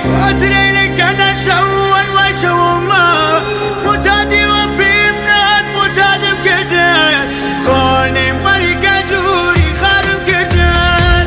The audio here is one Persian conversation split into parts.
خاطرينك كان شوال وشوما متادي وبيمنات متادم كردن خانه مریکا جوری خارم کردن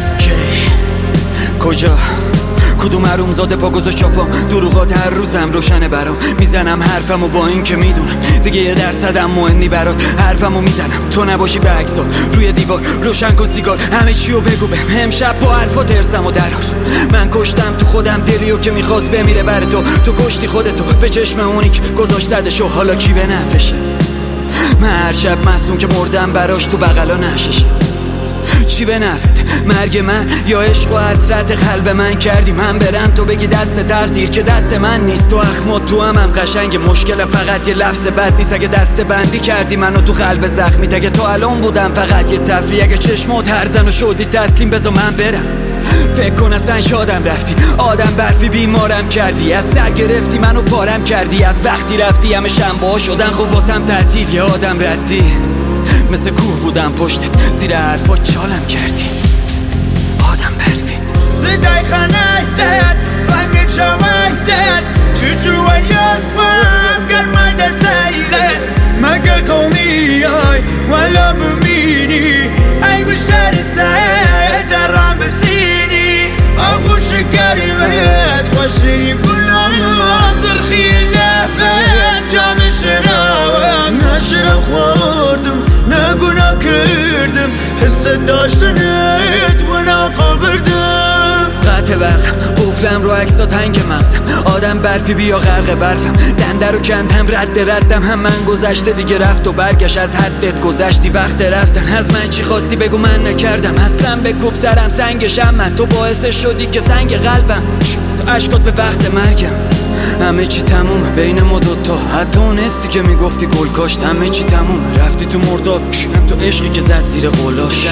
کجا کدوم حرومزاده پا گذاشت چاپام دروغات هر روزم روشنه برام میزنم حرفمو با این که میدونم دیگه یه درصدم مهمی برات حرفمو میزنم تو نباشی به عکسات روی دیوار روشن کن سیگار همه چیو بگو بهم امشب با حرفات ارسمو درار من کشتم تو خودم دلیو که میخواست بمیره بر تو کشتی خودتو به چشم اونی که گذاشتدشو حالا کی به نفشه من هر شب محسوم که مردم براش تو بغلا نششه چی به نفت مرگ من یا عشق و حسرت قلب من کردی من برم تو بگی دست تقدیر که دست من نیست تو اخمات تو هم قشنگ مشکل فقط یه لفظ بد نیست اگه دست بندی کردی منو تو قلب زخمی تگه تا الان بودم فقط یه تفریح اگه چشمات هرزن و شدی تسلیم بذار من برم فکر کن اصلا شادم رفتی آدم برفی بیمارم کردی از سر گرفتی منو پارم کردی از وقتی رفتی همه شنبه ها شدن خب واسم تعطیل یه آدم ردی مثل کوه بودم پشتت زیر حرفات چالم کردی آدم برفی صدای خنکت رنگ شویدت چوچویت وام گرمای دستیلت مگه قومی آی ولا بمینی ای مشتر سعید درم بسینی آخو شکری بهت خوشی بلان زرخی لبت جام شراب نشرب خوردم نگونا کردم حس داشتنت و نقابردم قطع برقم قفلم رو عکسا تنگ مغزم آدم برفی بیا غرق برفم دنده رو کندم ردم هم من گذشته دیگه رفت و برگشت از حدت گذشتی وقت رفتن از من چی خواستی بگو من نکردم اصلا به کوب سرم سنگشم من تو باعث شدی که سنگ قلبم عشقات به وقت مرگم همه چی تمومه بین ما دوتا حتی اون حسی که میگفتی گل کاشت همه چی تمومه رفتی تو مرداب هم تو عشقی که زد زیر قلاش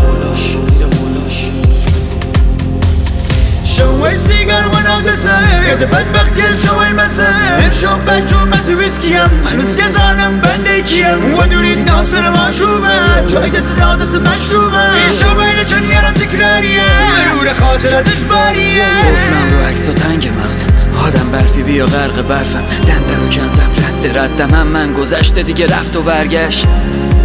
شوي سيجار وانا قصير قد بدبختي شوي المساء شو بجو مس ويسكيام انا سيزانم بنديكيام ودوريد ناصر مشروبات شوي دست مشروبات شوي لجن يرى تكرارية ضرورة خاطرة اجبارية قفلم رو عکسا تنگ مغزم آدم برفی بیا غرق برفم دنده رو کندم ردم هم من گذشته دیگه رفت و برگشت